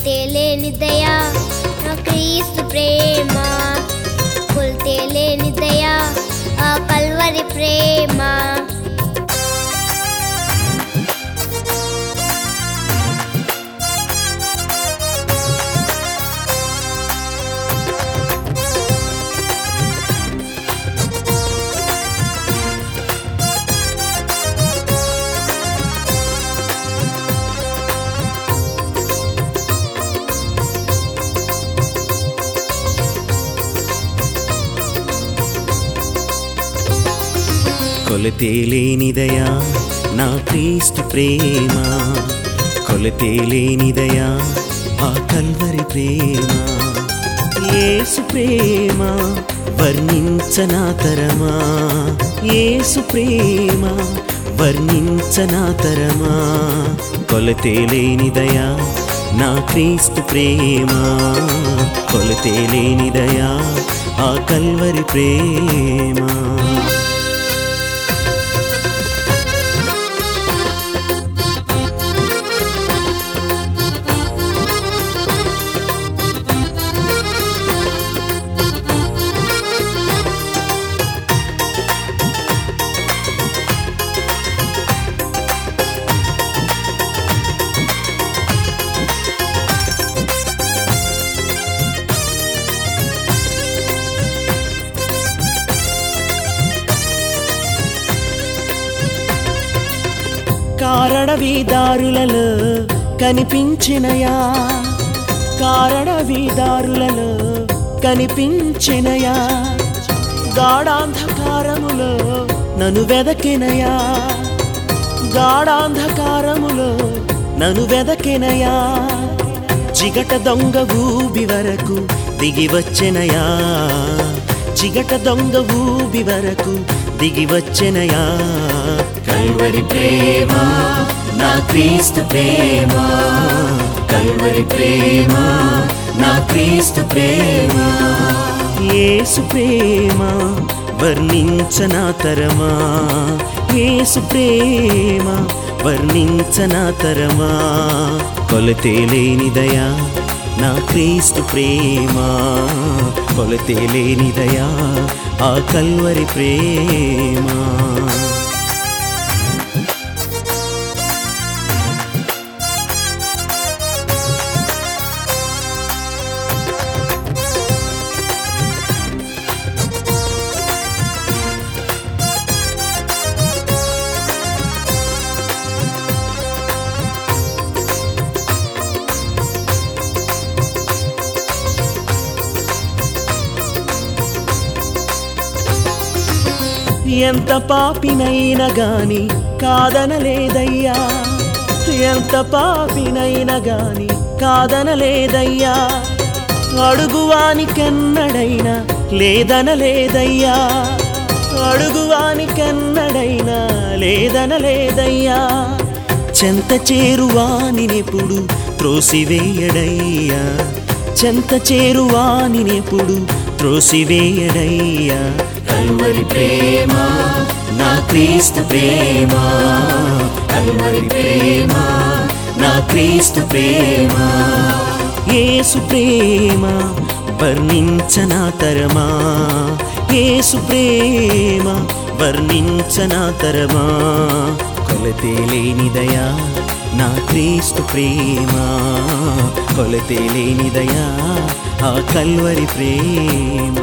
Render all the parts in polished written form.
కొలితే లేని దయా నా క్రీస్తు ప్రేమ, కొలితే లేని దయా ఆ కల్వరి ప్రేమ. కొలతే లేని దయా నా క్రీస్తు ప్రేమ, కొలతే లేని దయా ఆ కల్వరి ప్రేమ. యేసు ప్రేమ వర్ణించనా తరమా, యేసు ప్రేమ వర్ణించనా తరమా. కొలతే లేని దయా నా క్రీస్తు ప్రేమ, కొలతే లేని దయా ఆ కల్వరి ప్రేమ. కారడవీదారులలో కనిపించినయా, కారడవీదారులలో కనిపించినయా. గాఢాంధకారములో నన్ను వెదకినయా, గాఢాంధకారములో నన్ను వెదకినయా. చిగట దొంగ ఊబి వరకు దిగి వచ్చెనయా, చిగట దొంగ ఊబి వరకు దిగి వచ్చెనయా. కల్వరి ప్రేమ నా క్రీస్తు ప్రేమ, కల్వరి ప్రేమ నా క్రీస్తు ప్రేమ. యేసు ప్రేమ వర్ణించనా తరమా, యేసు ప్రేమ వర్ణించనా తరమా. కొలతే లేని దయా నా క్రీస్తు ప్రేమ, కొలతే లేని దయా ఆ కల్వరి ప్రేమ. ఎంత పాపినైనా గాని కాదనలేదయ్యా, ఎంత పాపినైనా గాని కాదనలేదయ్యా. అడుగువానికెన్నడైనా లేదనలేదయ్యా, అడుగువానికెన్నడైనా లేదనలేదయ్యా. చెంత చేరువానినెప్పుడు త్రోసివేయడయ్యా, చెంత చేరువానినెప్పుడు త్రోసివేయడయ్యా. కల్వరి ప్రేమ నా క్రీస్తు ప్రేమ, కల్వరి ప్రేమ నా క్రీస్తు ప్రేమ. యేసు ప్రేమ వర్ణించనా తరమా, యేసు ప్రేమ వర్ణించనా తరమా. కొలతే లేని దయా నా క్రీస్తు ప్రేమ, కొలతే లేని దయా ఆ కల్వరి ప్రేమ.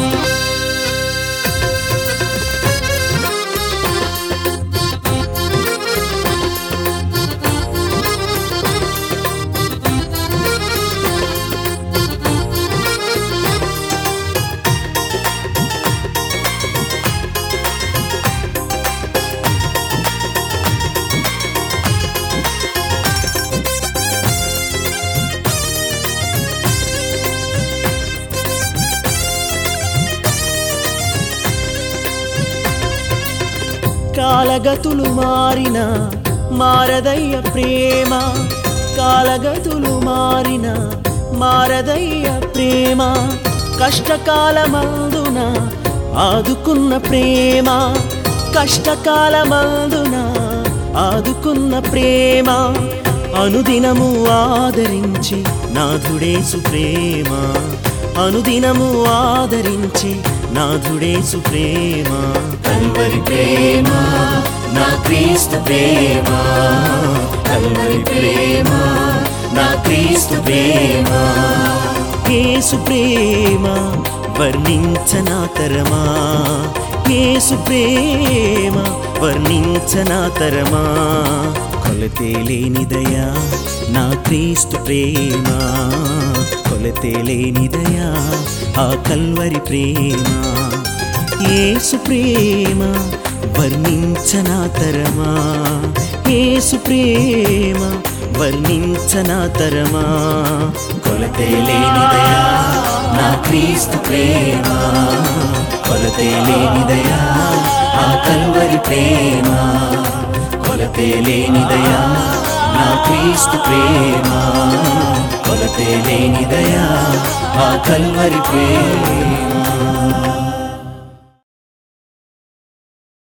కాలగతులు మారిన మారదయ్య ప్రేమ, కాలగతులు మారిన మారదయ్య ప్రేమ. కష్టకాలమందున ఆదుకున్న ప్రేమ, కష్టకాలమందున ఆదుకున్న ప్రేమ. అనుదినము ఆదరించి నాథుడేసు ప్రేమ, అనుదినము ఆదరించి నాథుడేసు ప్రేమ. కల్వరి ప్రేమ నా క్రీస్తు ప్రేమ, కల్వరి ప్రేమ నా క్రీస్తు ప్రేమ. యేసు ప్రేమ వర్ణించనాతరమా, యేసు ప్రేమ వర్ణించనాతరమా. కొలతే లేనిదయా నా క్రీస్తు ప్రేమ, కొలతే లేనిదయా ఆ కల్వరి ప్రేమ. యేసు ప్రేమ వర్ణించనాతరమా, యేసు ప్రేమ వర్ణించనాతరమా. కొలతే లేనిదయా నా క్రీస్తు ప్రేమ, కొలతే లేనిదయా ఆ కల్వరి ప్రేమ, కొలతే లేనిదయా నా క్రీస్తు ప్రేమ, కొలతే లేనిదయా ఆ కల్వరి ప్రేమ.